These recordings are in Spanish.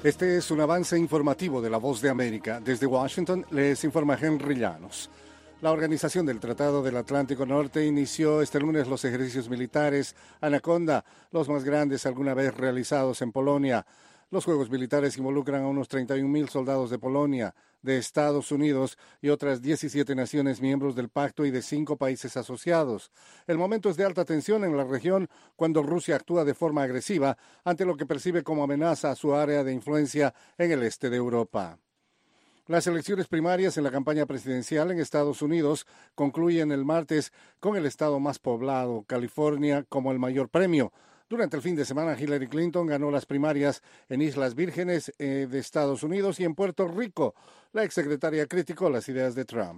Este es un avance informativo de La Voz de América. Desde Washington les informa Henry Llanos. La Organización del Tratado del Atlántico Norte inició este lunes los ejercicios militares Anaconda, los más grandes alguna vez realizados en Polonia. Los juegos militares involucran a unos 31,000 soldados de Polonia, de Estados Unidos y otras 17 naciones miembros del pacto y de 5 países asociados. El momento es de alta tensión en la región cuando Rusia actúa de forma agresiva ante lo que percibe como amenaza a su área de influencia en el este de Europa. Las elecciones primarias en la campaña presidencial en Estados Unidos concluyen el martes con el estado más poblado, California, como el mayor premio. Durante el fin de semana, Hillary Clinton ganó las primarias en Islas Vírgenes de Estados Unidos y en Puerto Rico. La exsecretaria criticó las ideas de Trump.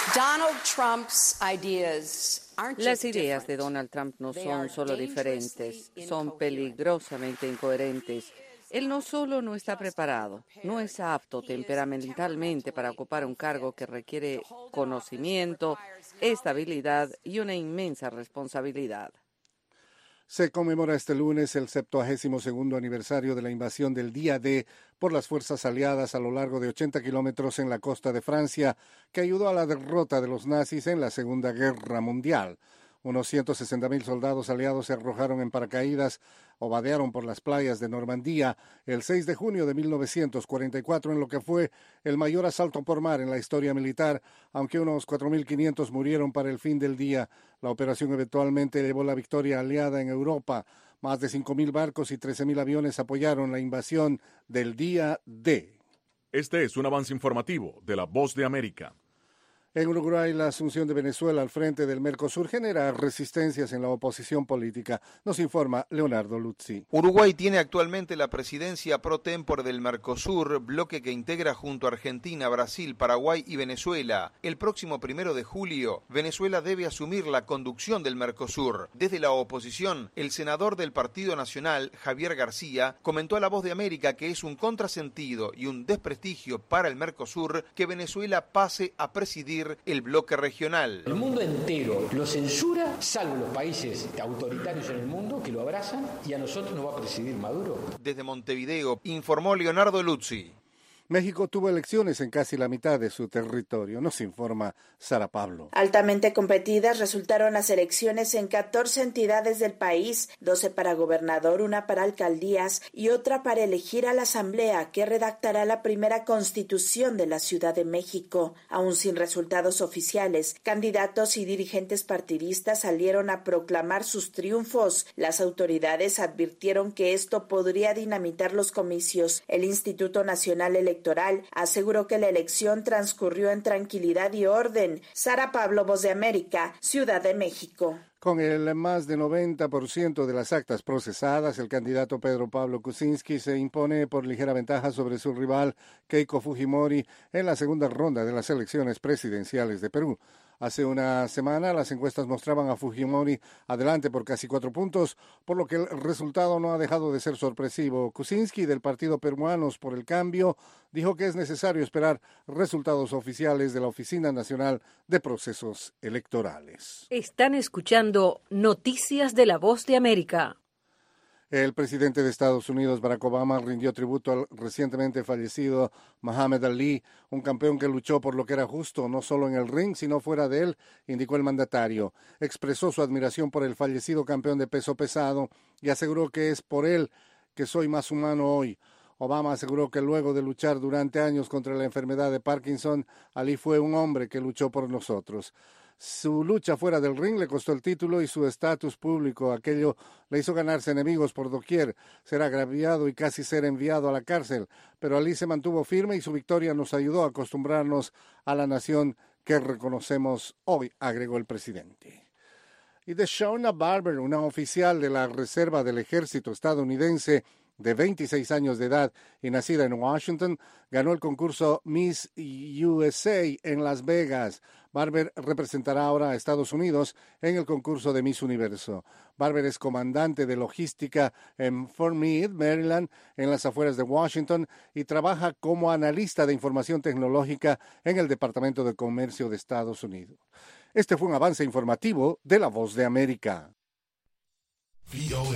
Las ideas de Donald Trump no son solo diferentes, son peligrosamente incoherentes. Él no solo no está preparado, no es apto temperamentalmente para ocupar un cargo que requiere conocimiento, estabilidad y una inmensa responsabilidad. Se conmemora este lunes el 72º aniversario de la invasión del Día D por las fuerzas aliadas a lo largo de 80 kilómetros en la costa de Francia, que ayudó a la derrota de los nazis en la Segunda Guerra Mundial. Unos 160,000 soldados aliados se arrojaron en paracaídas o vadearon por las playas de Normandía el 6 de junio de 1944 en lo que fue el mayor asalto por mar en la historia militar, aunque unos 4,500 murieron para el fin del día. La operación eventualmente llevó la victoria aliada en Europa. Más de 5,000 barcos y 13,000 aviones apoyaron la invasión del Día D. Este es un avance informativo de La Voz de América. En Uruguay, la asunción de Venezuela al frente del Mercosur genera resistencias en la oposición política. Nos informa Leonardo Luzzi. Uruguay tiene actualmente la presidencia pro tempore del Mercosur, bloque que integra junto a Argentina, Brasil, Paraguay y Venezuela. El próximo 1 de julio, Venezuela debe asumir la conducción del Mercosur. Desde la oposición, el senador del Partido Nacional, Javier García, comentó a La Voz de América que es un contrasentido y un desprestigio para el Mercosur que Venezuela pase a presidir el bloque regional. El mundo entero lo censura, salvo los países autoritarios en el mundo que lo abrazan, y a nosotros nos va a presidir Maduro. Desde Montevideo, informó Leonardo Luzzi. México tuvo elecciones en casi la mitad de su territorio, nos informa Sara Pablo. Altamente competidas resultaron las elecciones en 14 entidades del país, 12 para gobernador, una para alcaldías y otra para elegir a la asamblea que redactará la primera constitución de la Ciudad de México. Aún sin resultados oficiales, candidatos y dirigentes partidistas salieron a proclamar sus triunfos. Las autoridades advirtieron que esto podría dinamitar los comicios. El Instituto Nacional Electoral aseguró que la elección transcurrió en tranquilidad y orden. Sara Pablo, Voz de América, Ciudad de México. Con el más de 90% de las actas procesadas, el candidato Pedro Pablo Kuczynski se impone por ligera ventaja sobre su rival Keiko Fujimori en la segunda ronda de las elecciones presidenciales de Perú. Hace una semana las encuestas mostraban a Fujimori adelante por casi 4 puntos, por lo que el resultado no ha dejado de ser sorpresivo. Kuczynski, del partido Peruanos por el Cambio, dijo que es necesario esperar resultados oficiales de la Oficina Nacional de Procesos Electorales. Están escuchando Noticias de La Voz de América. El presidente de Estados Unidos, Barack Obama, rindió tributo al recientemente fallecido Muhammad Ali, un campeón que luchó por lo que era justo, no solo en el ring, sino fuera de él, indicó el mandatario. Expresó su admiración por el fallecido campeón de peso pesado y aseguró que es por él que soy más humano hoy. Obama aseguró que luego de luchar durante años contra la enfermedad de Parkinson, Ali fue un hombre que luchó por nosotros. Su lucha fuera del ring le costó el título y su estatus público. Aquello le hizo ganarse enemigos por doquier, ser agraviado y casi ser enviado a la cárcel. Pero Ali se mantuvo firme y su victoria nos ayudó a acostumbrarnos a la nación que reconocemos hoy, agregó el presidente. Y de Shauna Barber, una oficial de la Reserva del Ejército estadounidense de 26 años de edad y nacida en Washington, ganó el concurso Miss USA en Las Vegas. Barber representará ahora a Estados Unidos en el concurso de Miss Universo. Barber es comandante de logística en Fort Meade, Maryland, en las afueras de Washington, y trabaja como analista de información tecnológica en el Departamento de Comercio de Estados Unidos. Este fue un avance informativo de La Voz de América.